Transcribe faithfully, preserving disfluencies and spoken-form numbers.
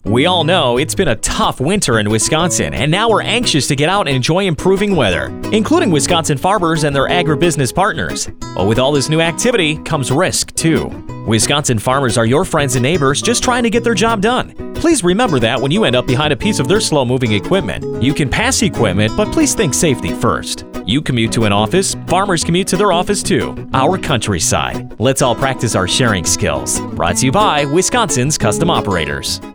We all know it's been a tough winter in Wisconsin, and now we're anxious to get out and enjoy improving weather, including Wisconsin farmers and their agribusiness partners. But with all this new activity comes risk, too. Wisconsin farmers are your friends and neighbors just trying to get their job done. Please remember that when you end up behind a piece of their slow-moving equipment. You can pass equipment, but please think safety first. You commute to an office, farmers commute to their office too. Our countryside. Let's all practice our sharing skills. Brought to you by Wisconsin's Custom Operators.